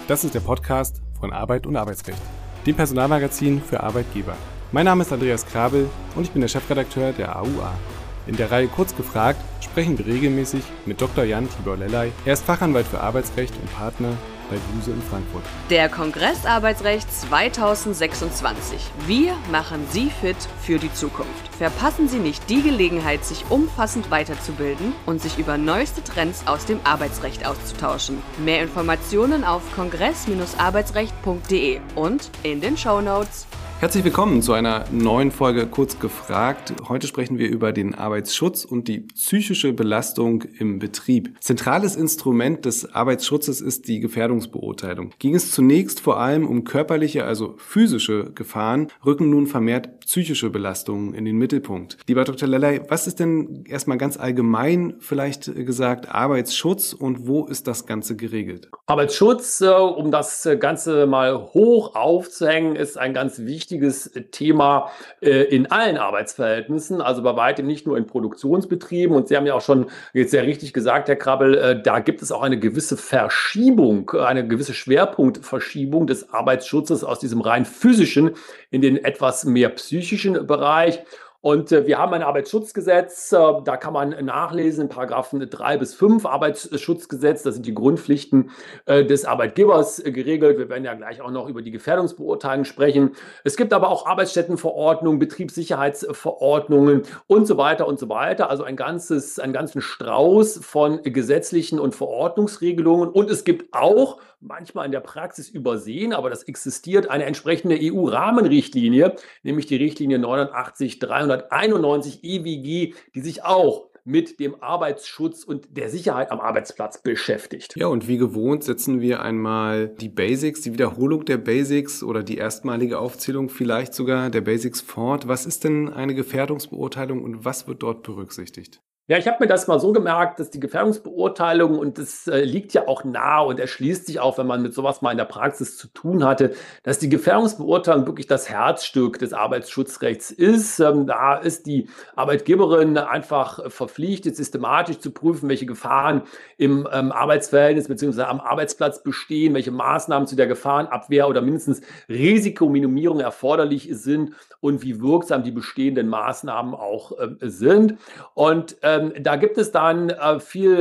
Das ist der Podcast von Arbeit und Arbeitsrecht, dem Personalmagazin für Arbeitgeber. Mein Name ist Andreas Krabel und ich bin der Chefredakteur der AUA. In der Reihe Kurz gefragt sprechen wir regelmäßig mit Dr. Jan Tibor Lellay. Er ist Fachanwalt für Arbeitsrecht und Partner bei Buse in Frankfurt. Der Kongress Arbeitsrecht 2026. Wir machen Sie fit für die Zukunft. Verpassen Sie nicht die Gelegenheit, sich umfassend weiterzubilden und sich über neueste Trends aus dem Arbeitsrecht auszutauschen. Mehr Informationen auf kongress-arbeitsrecht.de und in den Shownotes. Herzlich willkommen zu einer neuen Folge Kurz gefragt. Heute sprechen wir über den Arbeitsschutz und die psychische Belastung im Betrieb. Zentrales Instrument des Arbeitsschutzes ist die Gefährdungsbeurteilung. Ging es zunächst vor allem um körperliche, also physische Gefahren, rücken nun vermehrt psychische Belastungen in den Mittelpunkt. Lieber Dr. Lellay, was ist denn erstmal ganz allgemein vielleicht gesagt Arbeitsschutz und wo ist das Ganze geregelt? Arbeitsschutz, um das Ganze mal hoch aufzuhängen, ist ein ganz wichtiges Thema in allen Arbeitsverhältnissen, also bei weitem nicht nur in Produktionsbetrieben. Und Sie haben ja auch schon jetzt sehr richtig gesagt, Herr Krabbel, da gibt es auch eine gewisse Verschiebung, eine gewisse Schwerpunktverschiebung des Arbeitsschutzes aus diesem rein physischen in den etwas mehr psychischen Bereich. Und wir haben ein Arbeitsschutzgesetz, da kann man nachlesen in Paragraphen 3 bis 5 Arbeitsschutzgesetz, das sind die Grundpflichten des Arbeitgebers geregelt. Wir werden ja gleich auch noch über die Gefährdungsbeurteilung sprechen. Es gibt aber auch Arbeitsstättenverordnungen, Betriebssicherheitsverordnungen und so weiter und so weiter. Also einen ganzen Strauß von gesetzlichen und Verordnungsregelungen. Und es gibt auch manchmal in der Praxis übersehen, aber das existiert, eine entsprechende EU-Rahmenrichtlinie, nämlich die Richtlinie 89/391 EWG, die sich auch mit dem Arbeitsschutz und der Sicherheit am Arbeitsplatz beschäftigt. Ja, und wie gewohnt setzen wir einmal die Basics, die Wiederholung der Basics oder die erstmalige Aufzählung vielleicht sogar der Basics fort. Was ist denn eine Gefährdungsbeurteilung und was wird dort berücksichtigt? Ja, ich habe mir das mal so gemerkt, dass die Gefährdungsbeurteilung, und das liegt ja auch nahe und erschließt sich auch, wenn man mit sowas mal in der Praxis zu tun hatte, dass die Gefährdungsbeurteilung wirklich das Herzstück des Arbeitsschutzrechts ist. Da ist die Arbeitgeberin einfach verpflichtet, systematisch zu prüfen, welche Gefahren im Arbeitsverhältnis bzw. am Arbeitsplatz bestehen, welche Maßnahmen zu der Gefahrenabwehr oder mindestens Risikominimierung erforderlich sind und wie wirksam die bestehenden Maßnahmen auch sind. Und da gibt es dann da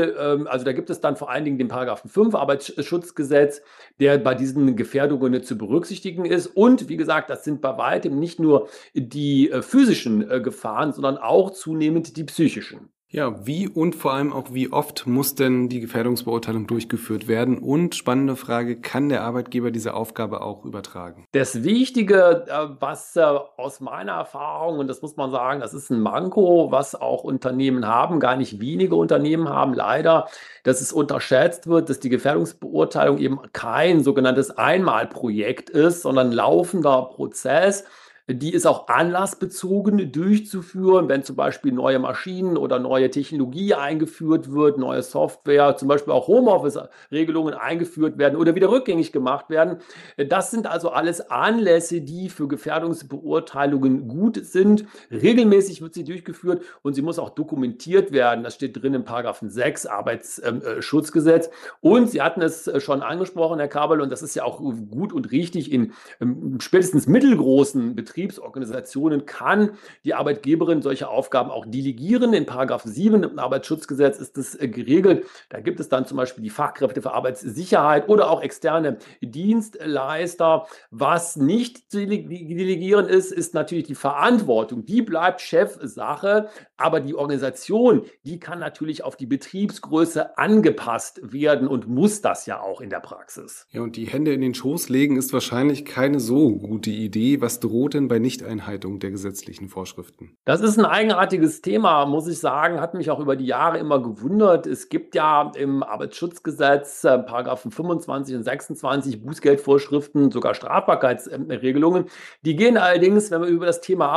gibt es dann vor allen Dingen den Paragraphen 5 Arbeitsschutzgesetz, der bei diesen Gefährdungen zu berücksichtigen ist. Und wie gesagt, das sind bei weitem nicht nur die physischen Gefahren, sondern auch zunehmend die psychischen. Ja, wie und vor allem auch wie oft muss denn die Gefährdungsbeurteilung durchgeführt werden? Und spannende Frage, kann der Arbeitgeber diese Aufgabe auch übertragen? Das Wichtige, was aus meiner Erfahrung, und das muss man sagen, das ist ein Manko, was auch Unternehmen haben, gar nicht wenige Unternehmen haben, leider, dass es unterschätzt wird, dass die Gefährdungsbeurteilung eben kein sogenanntes Einmalprojekt ist, sondern ein laufender Prozess. Die ist auch anlassbezogen durchzuführen, wenn zum Beispiel neue Maschinen oder neue Technologie eingeführt wird, neue Software, zum Beispiel auch Homeoffice-Regelungen eingeführt werden oder wieder rückgängig gemacht werden. Das sind also alles Anlässe, die für Gefährdungsbeurteilungen gut sind. Regelmäßig wird sie durchgeführt und sie muss auch dokumentiert werden. Das steht drin im Paragraphen 6 Arbeitsschutzgesetz. Und Sie hatten es schon angesprochen, Herr Kabel, und das ist ja auch gut und richtig in spätestens mittelgroßen Betriebsorganisationen kann die Arbeitgeberin solche Aufgaben auch delegieren. In Paragraph 7 im Arbeitsschutzgesetz ist das geregelt. Da gibt es dann zum Beispiel die Fachkräfte für Arbeitssicherheit oder auch externe Dienstleister. Was nicht zu delegieren ist, ist natürlich die Verantwortung. Die bleibt Chefsache, aber die Organisation, die kann natürlich auf die Betriebsgröße angepasst werden und muss das ja auch in der Praxis. Ja, und die Hände in den Schoß legen ist wahrscheinlich keine so gute Idee. Was droht denn bei Nichteinhaltung der gesetzlichen Vorschriften? Das ist ein eigenartiges Thema, muss ich sagen, hat mich auch über die Jahre immer gewundert. Es gibt ja im Arbeitsschutzgesetz Paragraphen 25 und 26 Bußgeldvorschriften, sogar Strafbarkeitsregelungen. Die gehen allerdings, wenn wir über das Thema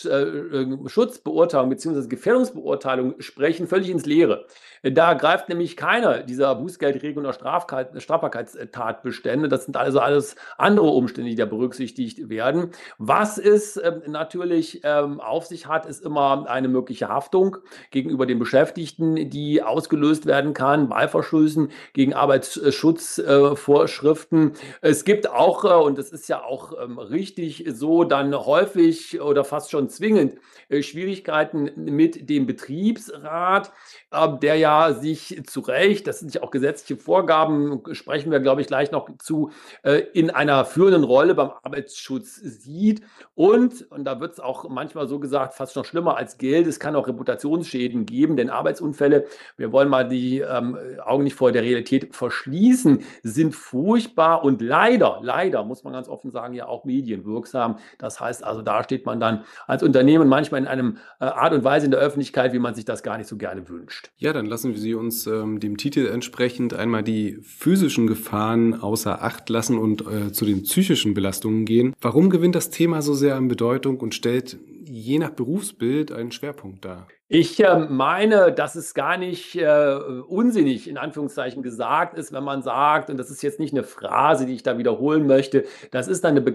Arbeitsschutzbeurteilung bzw. Gefährdungsbeurteilung sprechen, völlig ins Leere. Da greift nämlich keine dieser Bußgeldregeln oder Strafbarkeitstatbestände. Das sind also alles andere Umstände, die da berücksichtigt werden. Was es natürlich auf sich hat, ist immer eine mögliche Haftung gegenüber den Beschäftigten, die ausgelöst werden kann bei Verstößen gegen Arbeitsschutzvorschriften. Es gibt auch, und das ist ja auch richtig so, dann häufig oder fast schon zwingend Schwierigkeiten mit dem Betriebsrat, der ja sich zu Recht, das sind ja auch gesetzliche Vorgaben, sprechen wir, glaube ich, gleich noch zu, in einer führenden Rolle beim Arbeitsschutz sieht. Und da wird es auch manchmal so gesagt, fast noch schlimmer als Geld, es kann auch Reputationsschäden geben, denn Arbeitsunfälle, wir wollen mal die Augen nicht vor der Realität verschließen, sind furchtbar und leider, muss man ganz offen sagen, ja auch medienwirksam. Das heißt also, da steht man dann als Unternehmen manchmal in einem Art und Weise in der Öffentlichkeit, wie man sich das gar nicht so gerne wünscht. Ja, dann lassen wir Sie uns dem Titel entsprechend einmal die physischen Gefahren außer Acht lassen und zu den psychischen Belastungen gehen. Warum gewinnt das Thema so sehr an Bedeutung und stellt je nach Berufsbild einen Schwerpunkt dar? Ich meine, dass es gar nicht unsinnig in Anführungszeichen gesagt ist, wenn man sagt, und das ist jetzt nicht eine Phrase, die ich da wiederholen möchte, das ist eine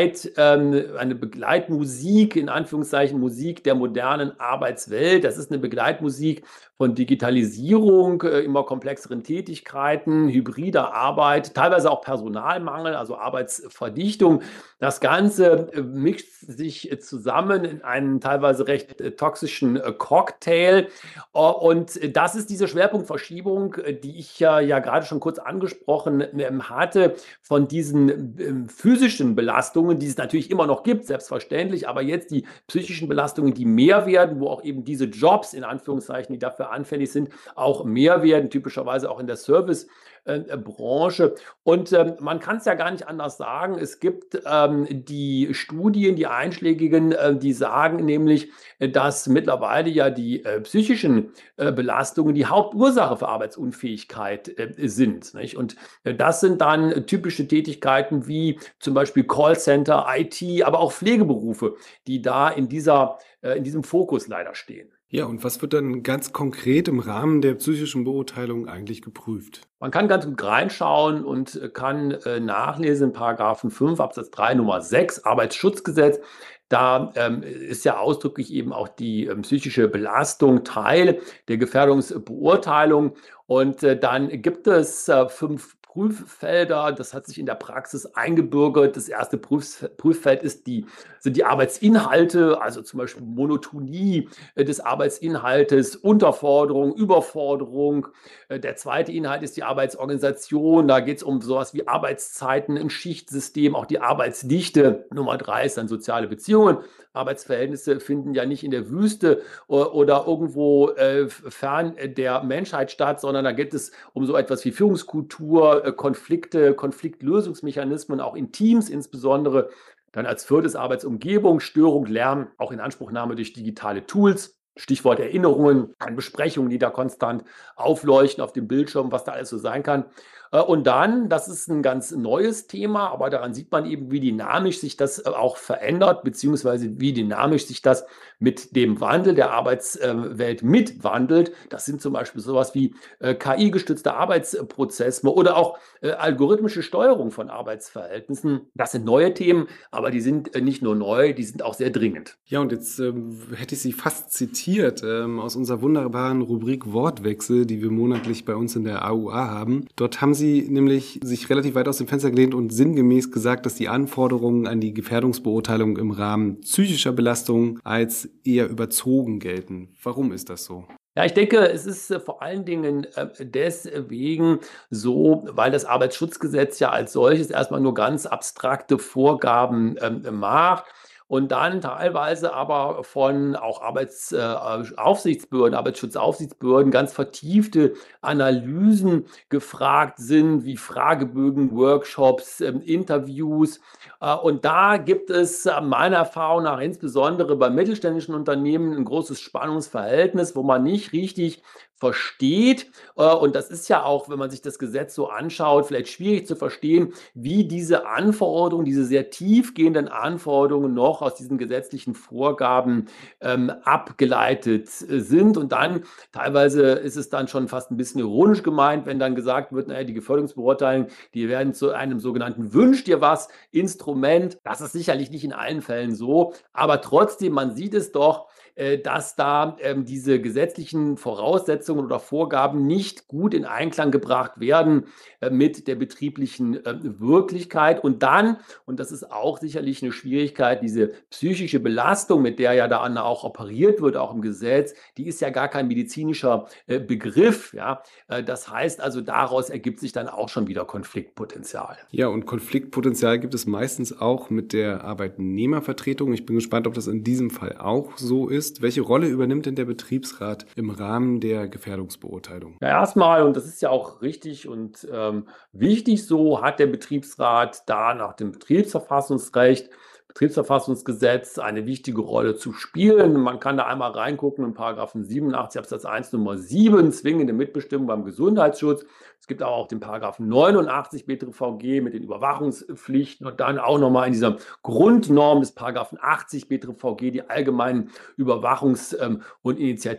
Begleitmusik, in Anführungszeichen Musik der modernen Arbeitswelt. Das ist eine Begleitmusik von Digitalisierung, immer komplexeren Tätigkeiten, hybrider Arbeit, teilweise auch Personalmangel, also Arbeitsverdichtung. Das Ganze mischt sich zusammen in einen teilweise recht toxischen Cocktail. Und das ist diese Schwerpunktverschiebung, die ich ja gerade schon kurz angesprochen hatte, von diesen physischen Belastungen, die es natürlich immer noch gibt, selbstverständlich, aber jetzt die psychischen Belastungen, die mehr werden, wo auch eben diese Jobs, in Anführungszeichen, die dafür anfällig sind, auch mehr werden, typischerweise auch in der Servicebranche. Und man kann es ja gar nicht anders sagen. Es gibt die Studien, die einschlägigen, die sagen nämlich, dass mittlerweile ja die psychischen Belastungen die Hauptursache für Arbeitsunfähigkeit sind. Nicht? Und das sind dann typische Tätigkeiten wie zum Beispiel Callcenter, IT, aber auch Pflegeberufe, die da in diesem Fokus leider stehen. Ja, und was wird dann ganz konkret im Rahmen der psychischen Beurteilung eigentlich geprüft? Man kann ganz gut reinschauen und kann nachlesen in Paragraphen 5 Absatz 3 Nummer 6 Arbeitsschutzgesetz. Da ist ja ausdrücklich eben auch die psychische Belastung Teil der Gefährdungsbeurteilung. Und dann gibt es 5 Prüffelder, das hat sich in der Praxis eingebürgert. Das erste Prüffeld sind die Arbeitsinhalte, also zum Beispiel Monotonie des Arbeitsinhaltes, Unterforderung, Überforderung. Der zweite Inhalt ist die Arbeitsorganisation. Da geht es um sowas wie Arbeitszeiten, ein Schichtsystem, auch die Arbeitsdichte. Nummer 3 ist dann soziale Beziehungen. Arbeitsverhältnisse finden ja nicht in der Wüste oder irgendwo fern der Menschheit statt, sondern da geht es um so etwas wie Führungskultur, Konflikte, Konfliktlösungsmechanismen, auch in Teams insbesondere. Dann als viertes Arbeitsumgebung, Störung, Lärm, auch Inanspruchnahme durch digitale Tools. Stichwort Erinnerungen an Besprechungen, die da konstant aufleuchten auf dem Bildschirm, was da alles so sein kann. Und dann, das ist ein ganz neues Thema, aber daran sieht man eben, wie dynamisch sich das auch verändert, beziehungsweise wie dynamisch sich das mit dem Wandel der Arbeitswelt mitwandelt. Das sind zum Beispiel sowas wie KI-gestützte Arbeitsprozesse oder auch algorithmische Steuerung von Arbeitsverhältnissen. Das sind neue Themen, aber die sind nicht nur neu, die sind auch sehr dringend. Ja, und jetzt hätte ich Sie fast zitiert aus unserer wunderbaren Rubrik Wortwechsel, die wir monatlich bei uns in der AUA haben. Dort haben Sie nämlich sich relativ weit aus dem Fenster gelehnt und sinngemäß gesagt, dass die Anforderungen an die Gefährdungsbeurteilung im Rahmen psychischer Belastung als eher überzogen gelten. Warum ist das so? Ja, ich denke, es ist vor allen Dingen deswegen so, weil das Arbeitsschutzgesetz ja als solches erstmal nur ganz abstrakte Vorgaben macht. Und dann teilweise aber von auch Arbeitsschutzaufsichtsbehörden ganz vertiefte Analysen gefragt sind, wie Fragebögen, Workshops, Interviews. Und da gibt es meiner Erfahrung nach insbesondere bei mittelständischen Unternehmen ein großes Spannungsverhältnis, wo man nicht richtig versteht. Und das ist ja auch, wenn man sich das Gesetz so anschaut, vielleicht schwierig zu verstehen, wie diese Anforderungen, diese sehr tiefgehenden Anforderungen noch aus diesen gesetzlichen Vorgaben abgeleitet sind. Und dann teilweise ist es dann schon fast ein bisschen ironisch gemeint, wenn dann gesagt wird, naja, die Geförderungsbeurteilungen, die werden zu einem sogenannten Wünsch dir was Instrument. Das ist sicherlich nicht in allen Fällen so, aber trotzdem, man sieht es doch, dass da diese gesetzlichen Voraussetzungen oder Vorgaben nicht gut in Einklang gebracht werden mit der betrieblichen Wirklichkeit. Und dann, und das ist auch sicherlich eine Schwierigkeit, diese psychische Belastung, mit der ja da auch operiert wird, auch im Gesetz, die ist ja gar kein medizinischer Begriff. Ja? Das heißt also, daraus ergibt sich dann auch schon wieder Konfliktpotenzial. Ja, und Konfliktpotenzial gibt es meistens auch mit der Arbeitnehmervertretung. Ich bin gespannt, ob das in diesem Fall auch so ist. Welche Rolle übernimmt denn der Betriebsrat im Rahmen der Gefährdungsbeurteilung? Ja, erstmal, und das ist ja auch richtig und wichtig so, hat der Betriebsrat da nach dem Betriebsverfassungsgesetz eine wichtige Rolle zu spielen. Man kann da einmal reingucken in Paragraphen 87 Absatz 1 Nummer 7, zwingende Mitbestimmung beim Gesundheitsschutz. Es gibt aber auch den Paragraphen 89 BTVG mit den Überwachungspflichten und dann auch nochmal in dieser Grundnorm des Paragraphen 80 BTVG die allgemeinen Überwachungs- und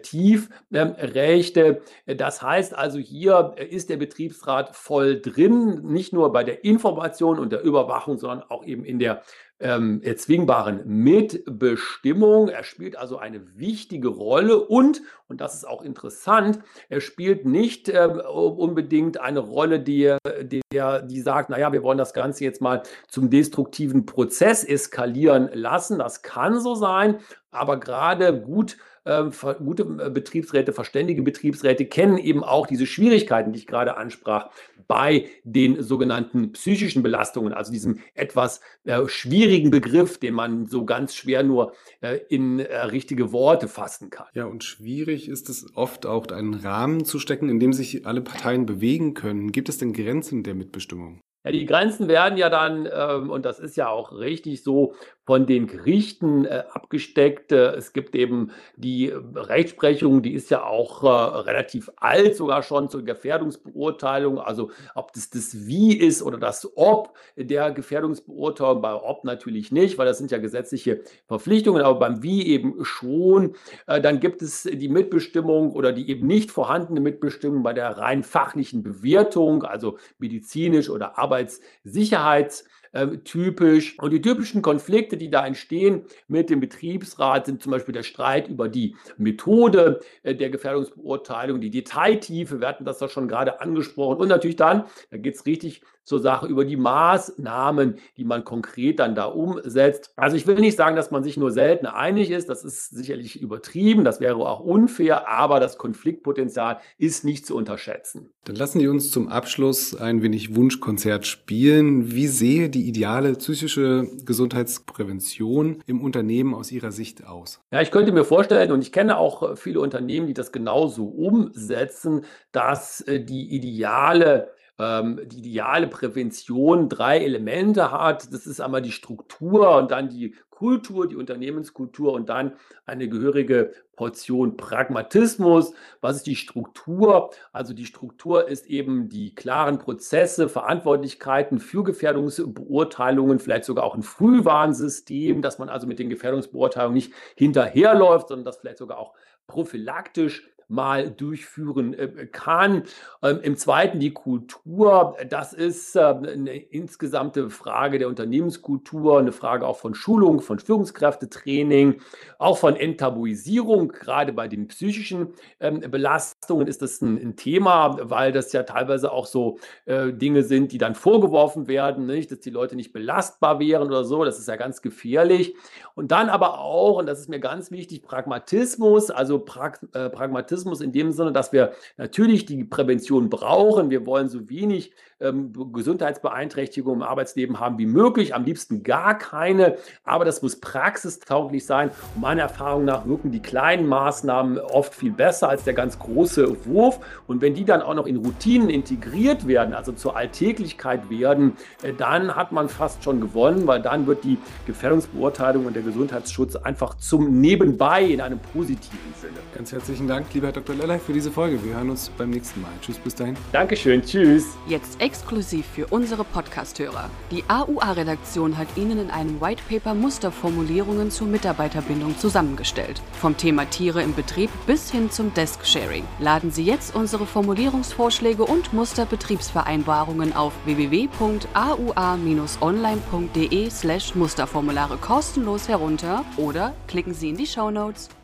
Initiativrechte. Das heißt also, hier ist der Betriebsrat voll drin, nicht nur bei der Information und der Überwachung, sondern auch eben in der erzwingbaren Mitbestimmung. Er spielt also eine wichtige Rolle und das ist auch interessant, er spielt nicht unbedingt eine Rolle, die sagt, naja, wir wollen das Ganze jetzt mal zum destruktiven Prozess eskalieren lassen. Das kann so sein, aber gerade gute Betriebsräte, verständige Betriebsräte kennen eben auch diese Schwierigkeiten, die ich gerade ansprach, bei den sogenannten psychischen Belastungen, also diesem etwas schwierigen Begriff, den man so ganz schwer nur in richtige Worte fassen kann. Ja, und schwierig ist es oft auch, einen Rahmen zu stecken, in dem sich alle Parteien bewegen können. Gibt es denn Grenzen der Mitbestimmung? Ja, die Grenzen werden ja dann, und das ist ja auch richtig so, von den Gerichten abgesteckt. Es gibt eben die Rechtsprechung, die ist ja auch relativ alt, sogar schon zur Gefährdungsbeurteilung. Also ob das Wie ist oder das Ob der Gefährdungsbeurteilung, bei Ob natürlich nicht, weil das sind ja gesetzliche Verpflichtungen, aber beim Wie eben schon. Dann gibt es die Mitbestimmung oder die eben nicht vorhandene Mitbestimmung bei der rein fachlichen Bewertung, also medizinisch oder arbeitssicherheitstypisch. Und die typischen Konflikte, die da entstehen mit dem Betriebsrat, sind zum Beispiel der Streit über die Methode der Gefährdungsbeurteilung, die Detailtiefe, wir hatten das doch schon gerade angesprochen, und natürlich dann, da geht es richtig zur Sache, über die Maßnahmen, die man konkret dann da umsetzt. Also ich will nicht sagen, dass man sich nur selten einig ist, das ist sicherlich übertrieben, das wäre auch unfair, aber das Konfliktpotenzial ist nicht zu unterschätzen. Dann lassen Sie uns zum Abschluss ein wenig Wunschkonzert spielen. Wie sehe die ideale psychische Gesundheitsprävention im Unternehmen aus Ihrer Sicht aus? Ja, ich könnte mir vorstellen, und ich kenne auch viele Unternehmen, die das genauso umsetzen, dass die ideale Prävention 3 Elemente hat. Das ist einmal die Struktur und dann die Kultur, die Unternehmenskultur und dann eine gehörige Portion Pragmatismus. Was ist die Struktur? Also die Struktur ist eben die klaren Prozesse, Verantwortlichkeiten für Gefährdungsbeurteilungen, vielleicht sogar auch ein Frühwarnsystem, dass man also mit den Gefährdungsbeurteilungen nicht hinterherläuft, sondern das vielleicht sogar auch prophylaktisch mal durchführen kann. Im Zweiten die Kultur. Das ist eine insgesamte Frage der Unternehmenskultur, eine Frage auch von Schulung, von Führungskräftetraining, auch von Enttabuisierung. Gerade bei den psychischen Belastungen ist das ein Thema, weil das ja teilweise auch so Dinge sind, die dann vorgeworfen werden, nicht? Dass die Leute nicht belastbar wären oder so. Das ist ja ganz gefährlich. Und dann aber auch, und das ist mir ganz wichtig, Pragmatismus, also Pragmatismus in dem Sinne, dass wir natürlich die Prävention brauchen. Wir wollen so wenig Gesundheitsbeeinträchtigungen im Arbeitsleben haben wie möglich, am liebsten gar keine, aber das muss praxistauglich sein. Und meiner Erfahrung nach wirken die kleinen Maßnahmen oft viel besser als der ganz große Wurf. Und wenn die dann auch noch in Routinen integriert werden, also zur Alltäglichkeit werden, dann hat man fast schon gewonnen, weil dann wird die Gefährdungsbeurteilung und der Gesundheitsschutz einfach zum Nebenbei in einem positiven Sinne. Ganz herzlichen Dank, lieber Herr Dr. Lellay, für diese Folge. Wir hören uns beim nächsten Mal. Tschüss, bis dahin. Dankeschön, tschüss. Jetzt exklusiv für unsere Podcast-Hörer. Die AUA-Redaktion hat Ihnen in einem Whitepaper Musterformulierungen zur Mitarbeiterbindung zusammengestellt. Vom Thema Tiere im Betrieb bis hin zum Desk-Sharing. Laden Sie jetzt unsere Formulierungsvorschläge und Musterbetriebsvereinbarungen auf www.aua-online.de/Musterformulare kostenlos herunter oder klicken Sie in die Shownotes.